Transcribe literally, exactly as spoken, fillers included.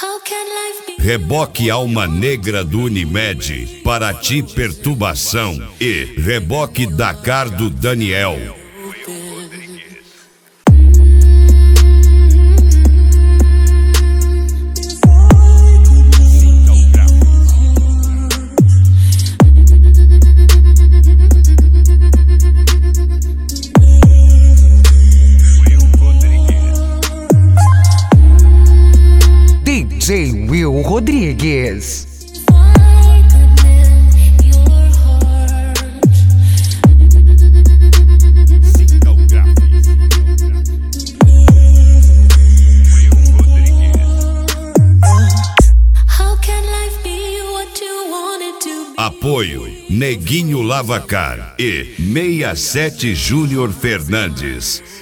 Reboque Alma Negra do Unimed, Paraty Perturbação e Reboque Dakar do Daniel. D J Will Rodrigues. Apoio Neguinho Lavacar e sessenta e sete Júnior Fernandes.